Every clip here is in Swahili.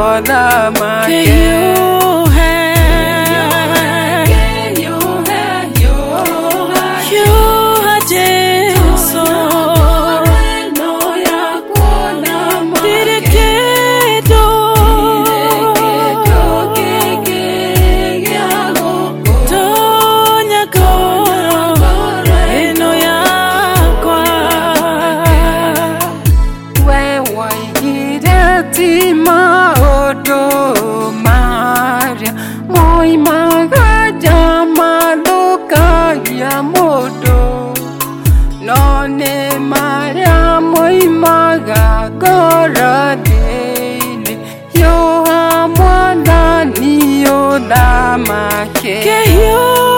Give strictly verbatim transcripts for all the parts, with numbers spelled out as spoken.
koda make you have you have you have you have Jesus no ya koda make direkedo tonya koro eno yakwa wewe iretima odo maria moi magaja maluka ya modo none maria moi magagora dele yo amwanda ni oda make que you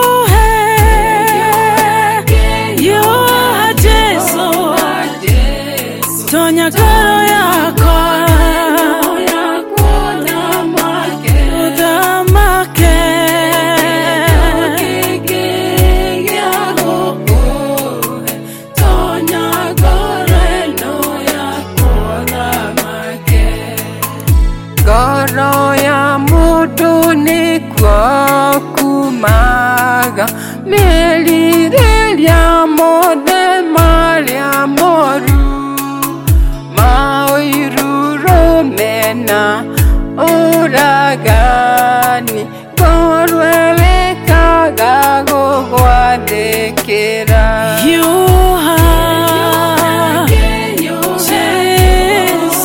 have you have Jesus tonya koro yakwa Goro ya mudu ni kwa kumaga Melirelia mode maria moru Maoiruro mena uragani Gorwewe kagago guadekera you have Jesus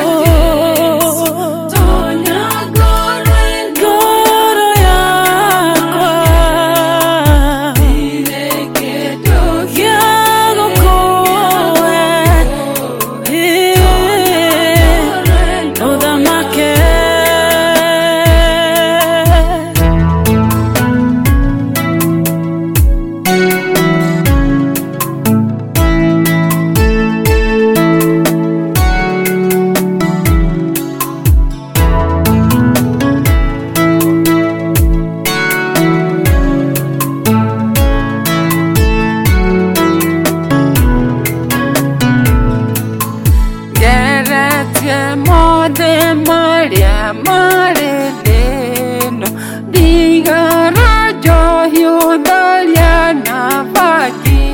tonya koro yakwa direkedo yago koe oda make Mode Maria Maredeno Digara Joyo Daliana Vaki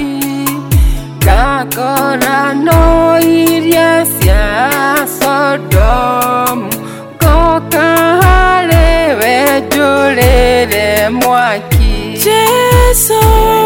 Kakora no iria sia Sodom Kokahare vejulere mwaki Jesus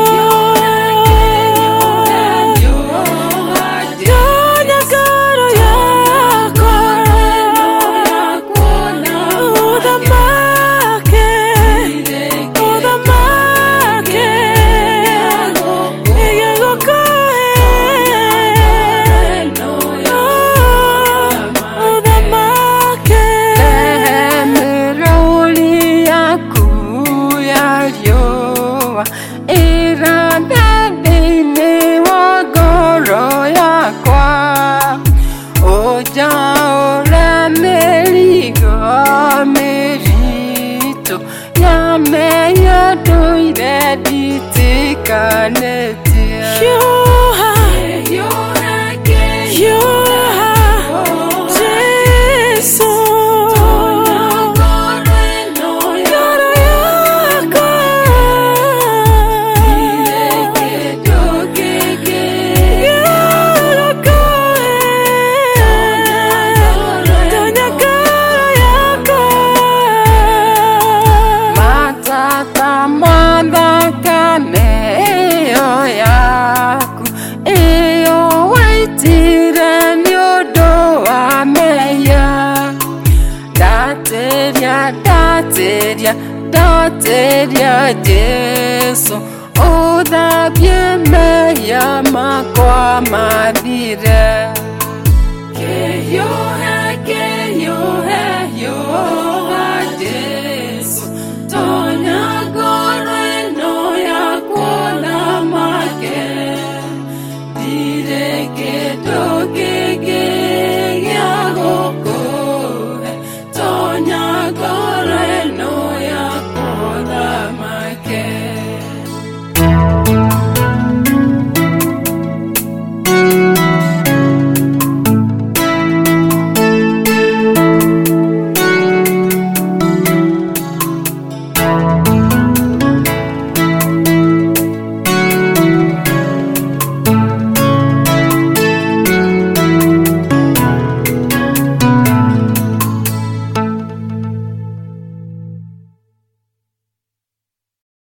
Jaora meligo merito ya meya doire ditikanetia you have you have you have Jesus Dateria, dateria Jesu Oda bien me llama kwa madire Que yo